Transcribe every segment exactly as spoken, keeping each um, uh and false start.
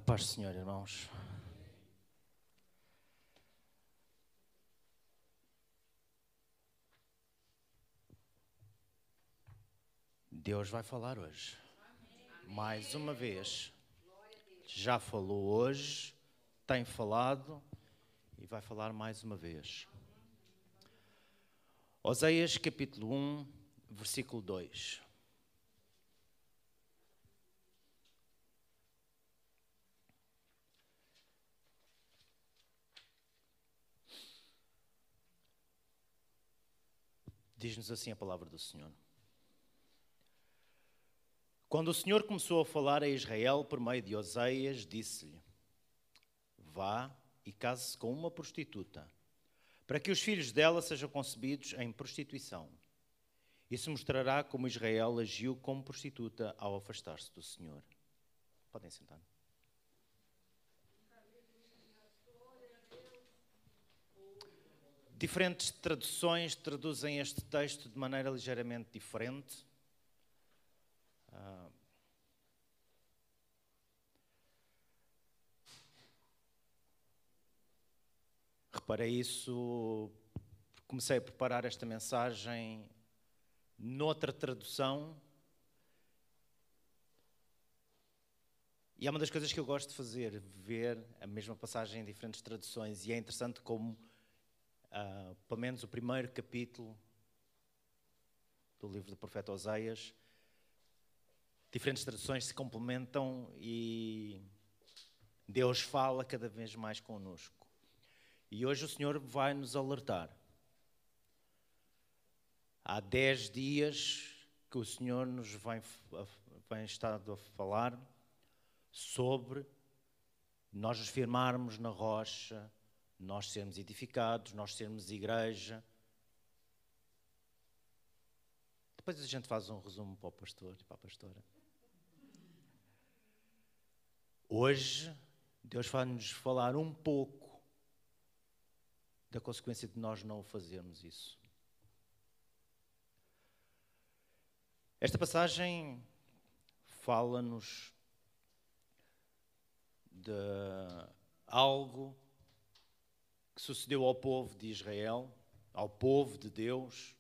paz do Senhor, irmãos. Deus vai falar hoje. Mais uma vez. Já falou hoje, tem falado e vai falar mais uma vez. Oséias capítulo um, versículo dois. Diz-nos assim a palavra do Senhor. Quando o Senhor começou a falar a Israel por meio de Oséias, disse-lhe: vá e case-se com uma prostituta, para que os filhos dela sejam concebidos em prostituição. Isso mostrará como Israel agiu como prostituta ao afastar-se do Senhor. Podem sentar. Diferentes traduções traduzem este texto de maneira ligeiramente diferente. Uh, reparei isso, comecei a preparar esta mensagem noutra tradução. E é uma das coisas que eu gosto de fazer, ver a mesma passagem em diferentes traduções. E é interessante como Uh, pelo menos o primeiro capítulo do livro do profeta Oséias, diferentes traduções se complementam e Deus fala cada vez mais connosco. E hoje o Senhor vai nos alertar. Há dez dias que o Senhor nos vem, vem estado a falar sobre nós nos firmarmos na rocha, nós sermos edificados, nós sermos igreja. Depois a gente faz um resumo para o pastor e para a pastora. Hoje, Deus vai-nos falar um pouco da consequência de nós não fazermos isso. Esta passagem fala-nos de algo que sucedeu ao povo de Israel, ao povo de Deus,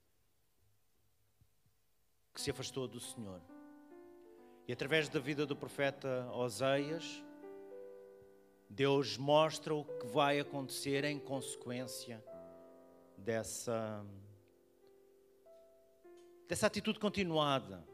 que se afastou do Senhor. E através da vida do profeta Oséias, Deus mostra o que vai acontecer em consequência dessa, dessa atitude continuada.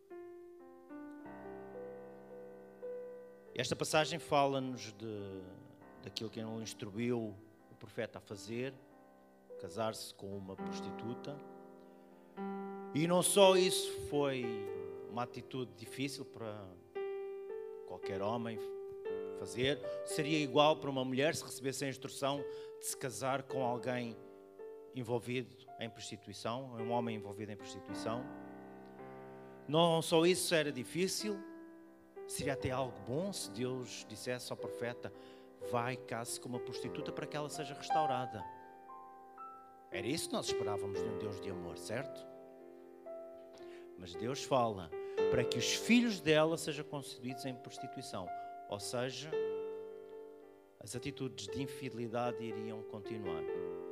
Esta passagem fala-nos de, daquilo que ele instruiu o profeta a fazer, casar-se com uma prostituta. E não só isso foi uma atitude difícil para qualquer homem fazer, seria igual para uma mulher se recebesse a instrução de se casar com alguém envolvido em prostituição, um homem envolvido em prostituição. Não só isso era difícil, seria até algo bom se Deus dissesse ao profeta: vai, case-se com uma prostituta para que ela seja restaurada. Era isso que nós esperávamos de um Deus de amor, certo? Mas Deus fala para que os filhos dela sejam concebidos em prostituição. Ou seja, as atitudes de infidelidade iriam continuar.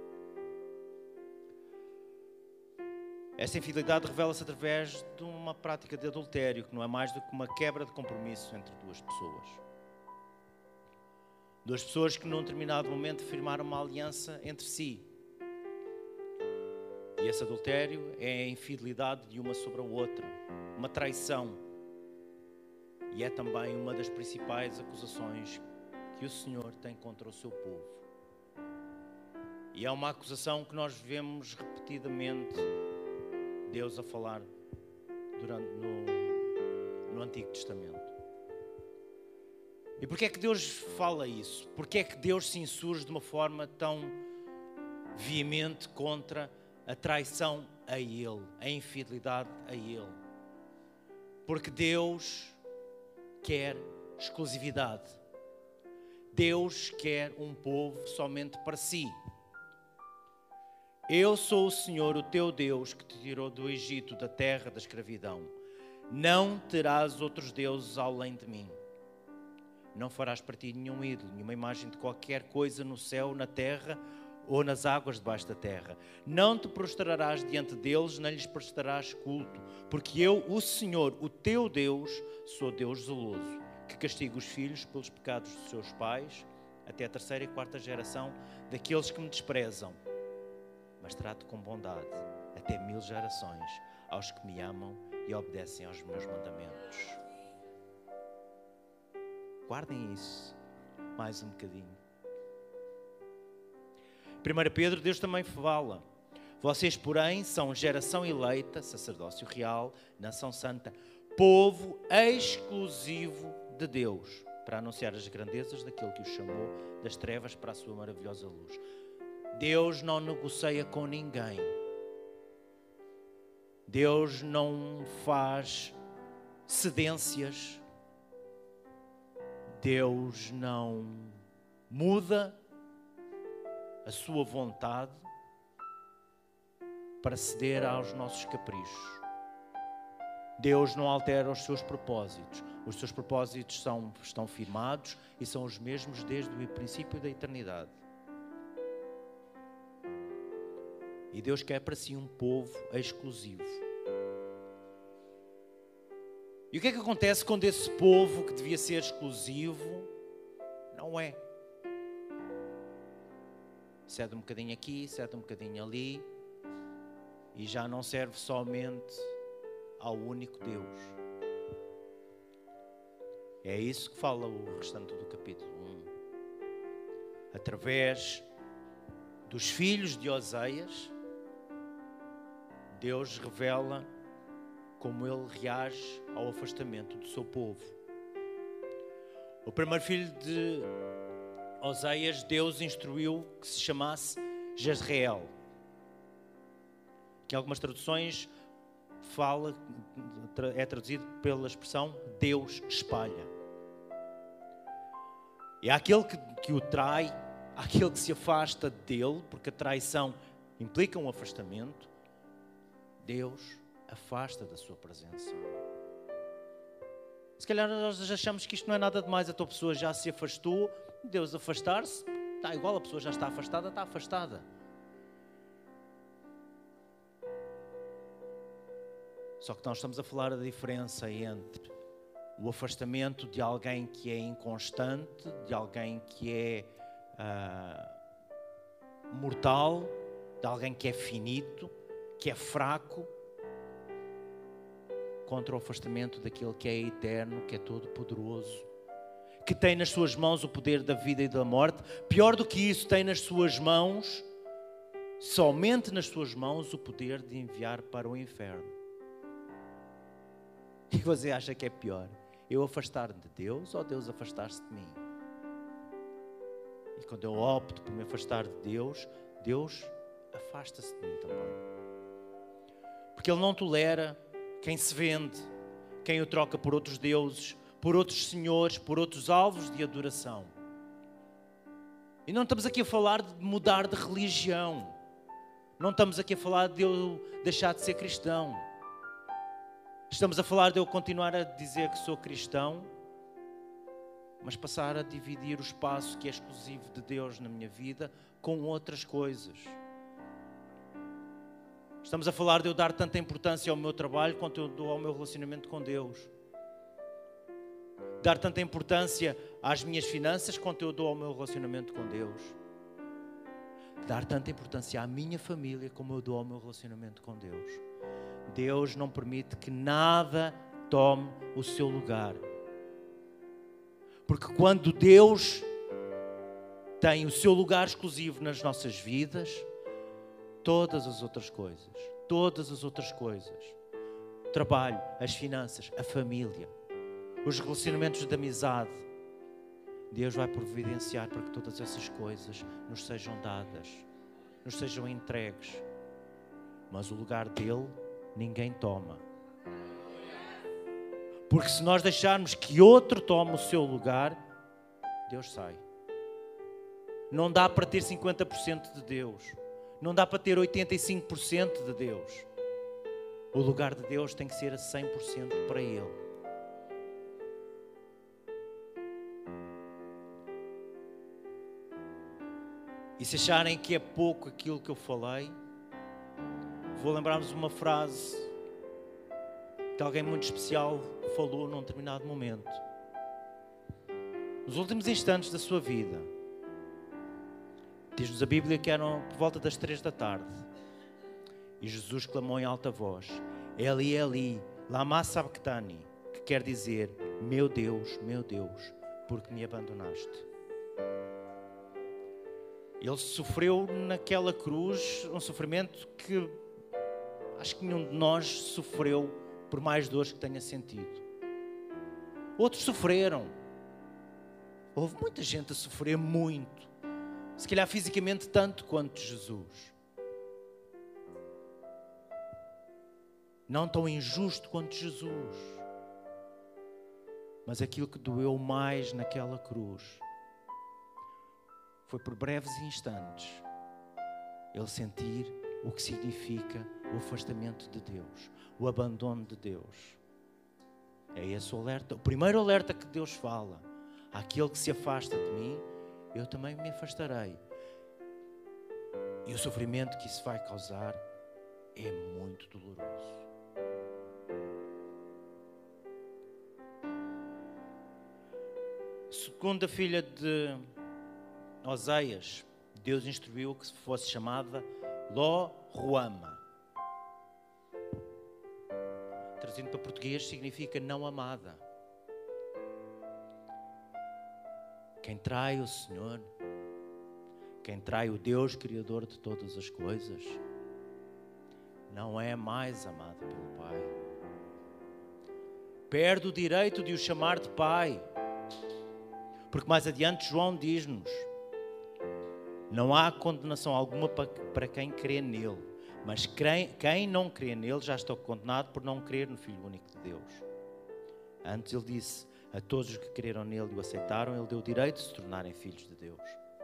Essa infidelidade revela-se através de uma prática de adultério, que não é mais do que uma quebra de compromisso entre duas pessoas. Duas pessoas que num determinado momento firmaram uma aliança entre si. E esse adultério é a infidelidade de uma sobre a outra, uma traição. E é também uma das principais acusações que o Senhor tem contra o seu povo. E é uma acusação que nós vemos repetidamente Deus a falar durante, no, no Antigo Testamento. E porquê é que Deus fala isso? Porquê é que Deus se insurge de uma forma tão veemente contra a traição a Ele, a infidelidade a Ele? Porque Deus quer exclusividade. Deus quer um povo somente para si. Eu sou o Senhor, o teu Deus, que te tirou do Egito, da terra da escravidão. Não terás outros deuses além de mim. Não farás para ti nenhum ídolo, nenhuma imagem de qualquer coisa no céu, na terra ou nas águas debaixo da terra. Não te prostrarás diante deles, nem lhes prestarás culto, porque eu, o Senhor, o teu Deus, sou Deus zeloso, que castiga os filhos pelos pecados dos seus pais, até a terceira e quarta geração daqueles que me desprezam. Mas trato com bondade até mil gerações aos que me amam e obedecem aos meus mandamentos. Guardem isso mais um bocadinho. primeiro Pedro, Deus também fala. Vocês, porém, são geração eleita, sacerdócio real, nação santa, povo exclusivo de Deus, para anunciar as grandezas daquele que os chamou das trevas para a sua maravilhosa luz. Deus não negocia com ninguém. Deus não faz cedências. Deus não muda a sua vontade para ceder aos nossos caprichos. Deus não altera os seus propósitos. Os seus propósitos são, estão firmados e são os mesmos desde o princípio da eternidade. E Deus quer para si um povo exclusivo. E o que é que acontece quando esse povo que devia ser exclusivo não é? Cede um bocadinho aqui, cede um bocadinho ali e já não serve somente ao único Deus. É isso que fala o restante do capítulo um. Através dos filhos de Oseias, Deus revela como ele reage ao afastamento do seu povo. O primeiro filho de Oseias, Deus instruiu que se chamasse Jezreel, que em algumas traduções fala, é traduzido pela expressão Deus espalha. E há aquele que, que o trai, há aquele que se afasta dele, porque a traição implica um afastamento. Deus afasta da sua presença. Se calhar nós achamos que isto não é nada demais, a tua pessoa já se afastou, Deus afastar-se, está igual, a pessoa já está afastada, está afastada. Só que nós estamos a falar da diferença entre o afastamento de alguém que é inconstante, de alguém que é uh, mortal, de alguém que é finito, que é fraco, contra o afastamento daquele que é eterno, que é todo poderoso, que tem nas suas mãos o poder da vida e da morte. Pior do que isso, tem nas suas mãos, somente nas suas mãos, o poder de enviar para o inferno. E você acha que é pior? Eu afastar-me de Deus ou Deus afastar-se de mim? E quando eu opto por me afastar de Deus, Deus afasta-se de mim também. Porque Ele não tolera quem se vende, quem o troca por outros deuses, por outros senhores, por outros alvos de adoração. E não estamos aqui a falar de mudar de religião. Não estamos aqui a falar de eu deixar de ser cristão. Estamos a falar de eu continuar a dizer que sou cristão, mas passar a dividir o espaço que é exclusivo de Deus na minha vida com outras coisas. Estamos a falar de eu dar tanta importância ao meu trabalho quanto eu dou ao meu relacionamento com Deus. Dar tanta importância às minhas finanças quanto eu dou ao meu relacionamento com Deus. Dar tanta importância à minha família como eu dou ao meu relacionamento com Deus. Deus não permite que nada tome o seu lugar. Porque quando Deus tem o seu lugar exclusivo nas nossas vidas, todas as outras coisas, todas as outras coisas, o trabalho, as finanças, a família, os relacionamentos de amizade, Deus vai providenciar para que todas essas coisas nos sejam dadas, nos sejam entregues. Mas o lugar dele, ninguém toma. Porque se nós deixarmos que outro tome o seu lugar, Deus sai. Não dá para ter cinquenta por cento de Deus. Não dá para ter oitenta e cinco por cento de Deus. O lugar de Deus tem que ser a cem por cento para Ele. E se acharem que é pouco aquilo que eu falei, vou lembrar-vos uma frase que alguém muito especial falou num determinado momento. Nos últimos instantes da sua vida, diz-nos a Bíblia que eram por volta das três da tarde. E Jesus clamou em alta voz: Eli, Eli, lama sabachthani, que quer dizer: meu Deus, meu Deus, por que me abandonaste? Ele sofreu naquela cruz um sofrimento que acho que nenhum de nós sofreu por mais dores que tenha sentido. Outros sofreram. Houve muita gente a sofrer muito. Se calhar fisicamente tanto quanto Jesus. Não tão injusto quanto Jesus. Mas aquilo que doeu mais naquela cruz foi por breves instantes ele sentir o que significa o afastamento de Deus, o abandono de Deus. É esse o alerta, o primeiro alerta que Deus fala: aquele que se afasta de mim, eu também me afastarei. E o sofrimento que isso vai causar é muito doloroso. Segundo a filha de Oseias, Deus instruiu que fosse chamada Lo-Ruama. Traduzindo para português, significa não amada. Quem trai o Senhor, quem trai o Deus Criador de todas as coisas, não é mais amado pelo Pai. Perde o direito de o chamar de Pai. Porque mais adiante João diz-nos: não há condenação alguma para quem crê nele, mas quem não crê nele já está condenado por não crer no Filho único de Deus. Antes ele disse: a todos os que creram nele e o aceitaram, ele deu o direito de se tornarem filhos de Deus.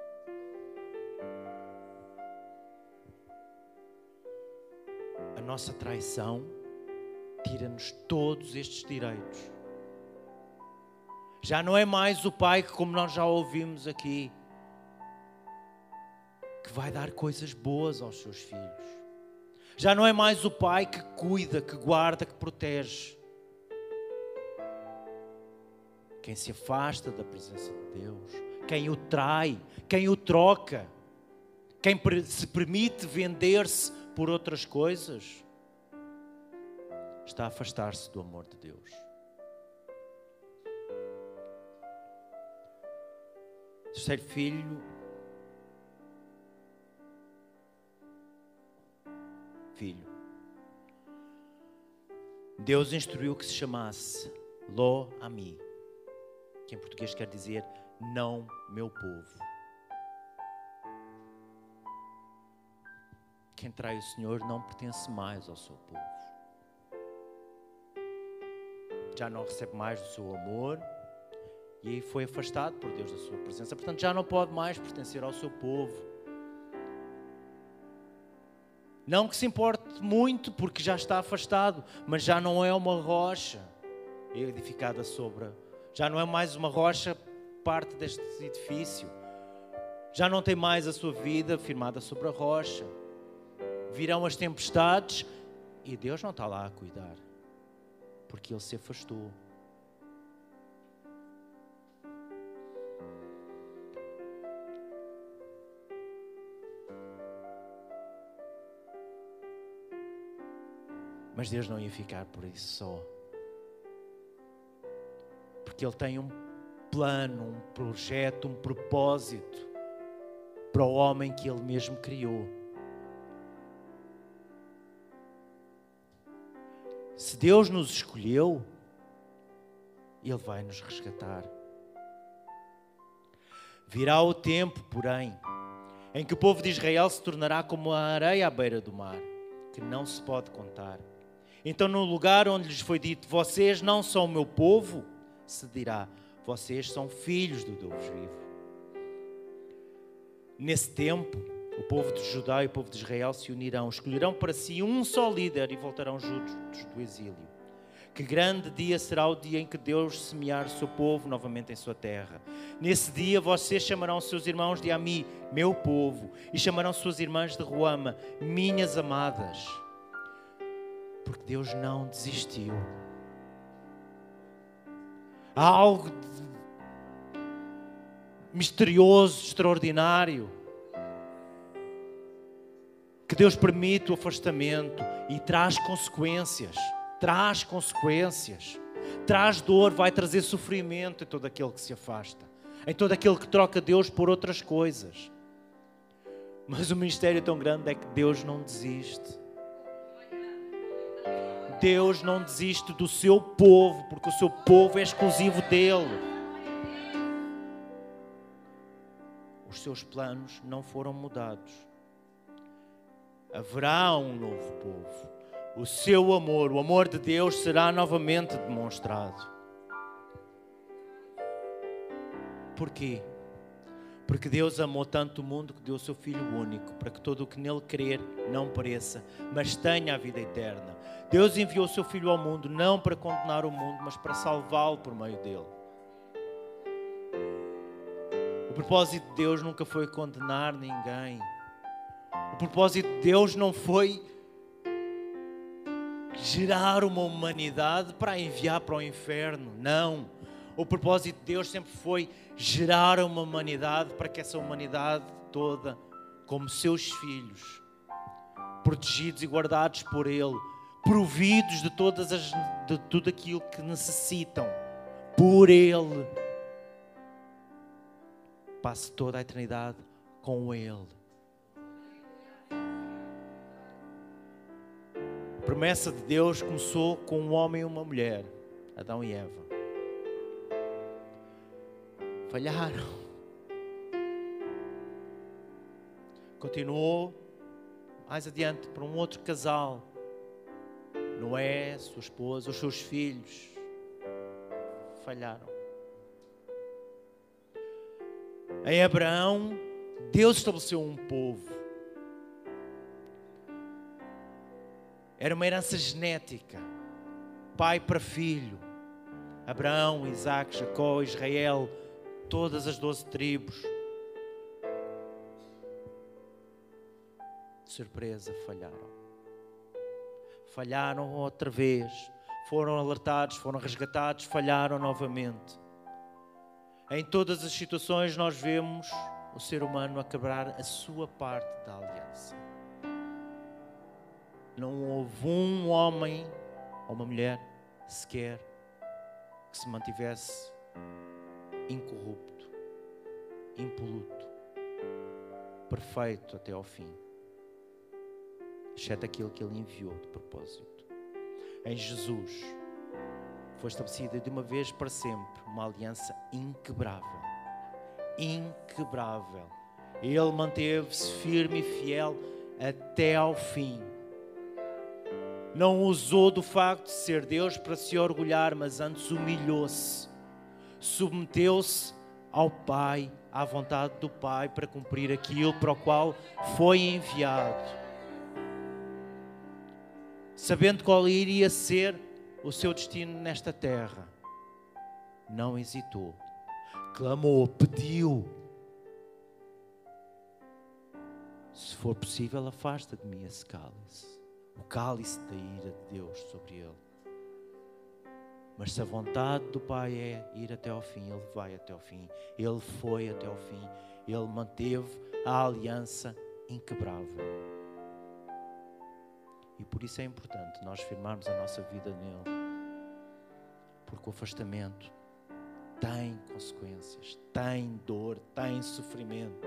A nossa traição tira-nos todos estes direitos. Já não é mais o pai que, como nós já ouvimos aqui, que vai dar coisas boas aos seus filhos. Já não é mais o pai que cuida, que guarda, que protege. Quem se afasta da presença de Deus, quem o trai, quem o troca, quem se permite vender-se por outras coisas, está a afastar-se do amor de Deus. Terceiro filho, filho. Deus instruiu que se chamasse Lo-Ami, que em português quer dizer não meu povo. Quem trai o Senhor não pertence mais ao seu povo. Já não recebe mais do seu amor. E aí foi afastado por Deus da sua presença. Portanto, já não pode mais pertencer ao seu povo. Não que se importe muito, porque já está afastado, mas já não é uma rocha edificada sobre... Já não é mais uma rocha parte deste edifício. Já não tem mais a sua vida firmada sobre a rocha. Virão as tempestades e Deus não está lá a cuidar, porque Ele se afastou. Mas Deus não ia ficar por isso só. Porque Ele tem um plano, um projeto, um propósito para o homem que Ele mesmo criou. Se Deus nos escolheu, Ele vai nos resgatar. Virá o tempo, porém, em que o povo de Israel se tornará como a areia à beira do mar, que não se pode contar. Então, no lugar onde lhes foi dito, vocês não são o meu povo, se dirá, vocês são filhos do Deus vivo. Nesse tempo, o povo de Judá e o povo de Israel se unirão, escolherão para si um só líder e voltarão juntos do exílio. Que grande dia será o dia em que Deus semear o seu povo novamente em sua terra. Nesse dia vocês chamarão seus irmãos de Ami, meu povo, e chamarão suas irmãs de Ruama, minhas amadas. Porque Deus não desistiu. Há algo misterioso, extraordinário, que Deus permite o afastamento e traz consequências. Traz consequências. Traz dor, vai trazer sofrimento em todo aquele que se afasta. Em todo aquele que troca Deus por outras coisas. Mas o mistério tão grande é que Deus não desiste. Deus não desiste do seu povo, porque o seu povo é exclusivo dele. Os seus planos não foram mudados. Haverá um novo povo. O seu amor, o amor de Deus será novamente demonstrado. Porquê? Porque Deus amou tanto o mundo que deu o seu Filho único, para que todo o que nele crer não pereça, mas tenha a vida eterna. Deus enviou o seu Filho ao mundo, não para condenar o mundo, mas para salvá-lo por meio dele. O propósito de Deus nunca foi condenar ninguém. O propósito de Deus não foi gerar uma humanidade para enviar para o inferno. Não. O propósito de Deus sempre foi gerar uma humanidade para que essa humanidade toda, como seus filhos, protegidos e guardados por Ele, providos de, todas as, de tudo aquilo que necessitam por Ele, passe toda a eternidade com Ele. A promessa de Deus começou com um homem e uma mulher, Adão e Eva. Falharam. Continuou mais adiante para um outro casal. Noé, sua esposa, os seus filhos. Falharam. Em Abraão, Deus estabeleceu um povo. Era uma herança genética, pai para filho. Abraão, Isaac, Jacó, Israel, todas as doze tribos. De surpresa, falharam. Falharam outra vez. Foram alertados, foram resgatados, falharam novamente. Em todas as situações nós vemos o ser humano a quebrar a sua parte da aliança. Não houve um homem ou uma mulher sequer que se mantivesse incorrupto, impoluto, perfeito até ao fim, exceto aquele que Ele enviou de propósito. Em Jesus foi estabelecida de uma vez para sempre uma aliança inquebrável, inquebrável. Ele manteve-se firme e fiel até ao fim. Não usou do facto de ser Deus para se orgulhar, mas antes humilhou-se. Submeteu-se ao Pai, à vontade do Pai, para cumprir aquilo para o qual foi enviado. Sabendo qual iria ser o seu destino nesta terra, não hesitou. Clamou, pediu. Se for possível, afasta de mim esse cálice. O cálice da ira de Deus sobre ele. Mas se a vontade do Pai é ir até ao fim, Ele vai até ao fim. Ele foi até ao fim. Ele manteve a aliança inquebrável. E por isso é importante nós firmarmos a nossa vida nele. Porque o afastamento tem consequências, tem dor, tem sofrimento.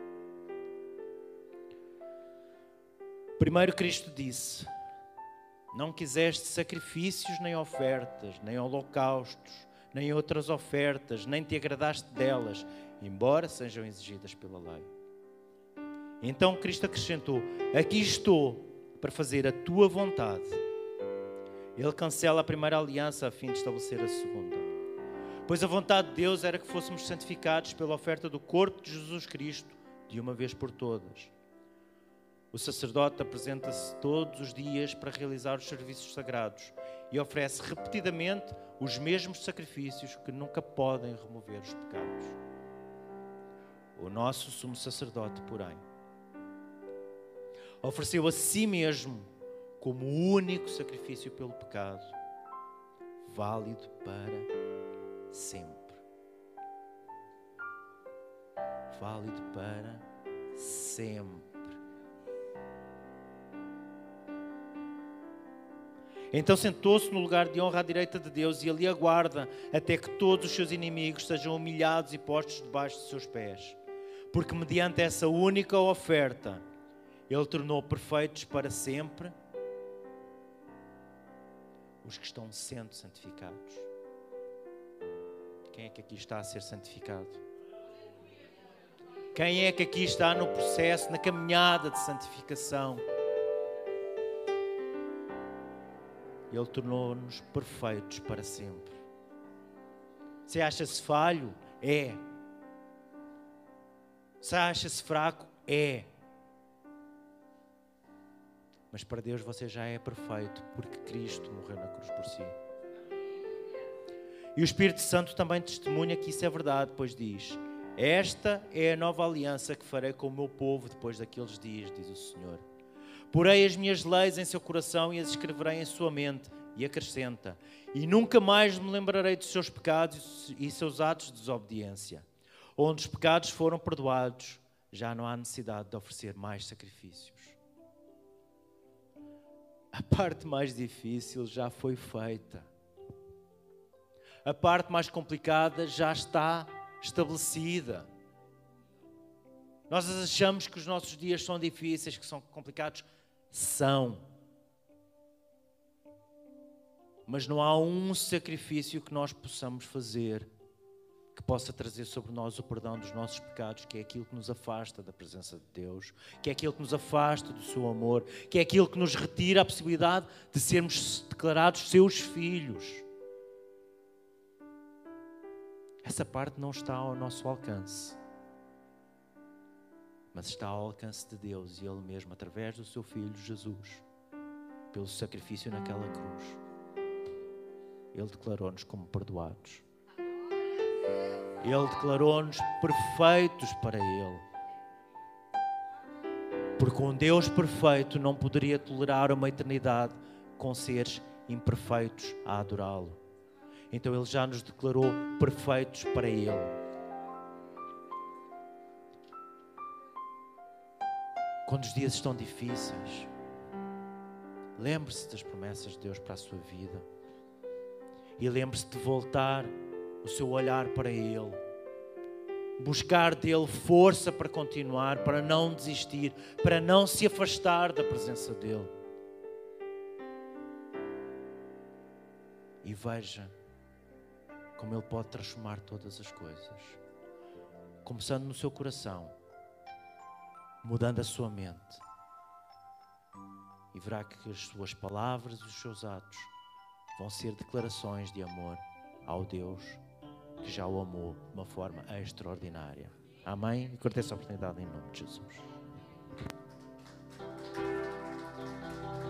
Primeiro Cristo disse: não quiseste sacrifícios nem ofertas, nem holocaustos, nem outras ofertas, nem te agradaste delas, embora sejam exigidas pela lei. Então Cristo acrescentou: aqui estou para fazer a tua vontade. Ele cancela a primeira aliança a fim de estabelecer a segunda. Pois a vontade de Deus era que fôssemos santificados pela oferta do corpo de Jesus Cristo, de uma vez por todas. O sacerdote apresenta-se todos os dias para realizar os serviços sagrados e oferece repetidamente os mesmos sacrifícios que nunca podem remover os pecados. O nosso sumo sacerdote, porém, ofereceu a si mesmo como o único sacrifício pelo pecado, válido para sempre. Válido para sempre. Então sentou-se no lugar de honra à direita de Deus e ali aguarda até que todos os seus inimigos sejam humilhados e postos debaixo de seus pés. Porque mediante essa única oferta, Ele tornou perfeitos para sempre os que estão sendo santificados. Quem é que aqui está a ser santificado? Quem é que aqui está no processo, na caminhada de santificação? Ele tornou-nos perfeitos para sempre. Você acha-se falho? É. Você acha-se fraco? É. Mas para Deus você já é perfeito, porque Cristo morreu na cruz por si. E o Espírito Santo também testemunha que isso é verdade, pois diz: esta é a nova aliança que farei com o meu povo depois daqueles dias, diz o Senhor. Porei as minhas leis em seu coração e as escreverei em sua mente. E acrescenta: e nunca mais me lembrarei dos seus pecados e seus atos de desobediência. Onde os pecados foram perdoados, já não há necessidade de oferecer mais sacrifícios. A parte mais difícil já foi feita. A parte mais complicada já está estabelecida. Nós achamos que os nossos dias são difíceis, que são complicados. São. Mas não há um sacrifício que nós possamos fazer que possa trazer sobre nós o perdão dos nossos pecados, que é aquilo que nos afasta da presença de Deus, que é aquilo que nos afasta do seu amor, que é aquilo que nos retira a possibilidade de sermos declarados seus filhos. Essa parte não está ao nosso alcance, mas está ao alcance de Deus e Ele mesmo, através do seu Filho Jesus, pelo sacrifício naquela cruz. Ele declarou-nos como perdoados. Ele declarou-nos perfeitos para Ele. Porque um Deus perfeito não poderia tolerar uma eternidade com seres imperfeitos a adorá-lo. Então Ele já nos declarou perfeitos para Ele. Quando os dias estão difíceis, lembre-se das promessas de Deus para a sua vida. E lembre-se de voltar o seu olhar para Ele. Buscar dele força para continuar, para não desistir, para não se afastar da presença dele. E veja como Ele pode transformar todas as coisas. Começando no seu coração, mudando a sua mente. E verá que as suas palavras e os seus atos vão ser declarações de amor ao Deus que já o amou de uma forma extraordinária. Amém? E agradeço a oportunidade em nome de Jesus.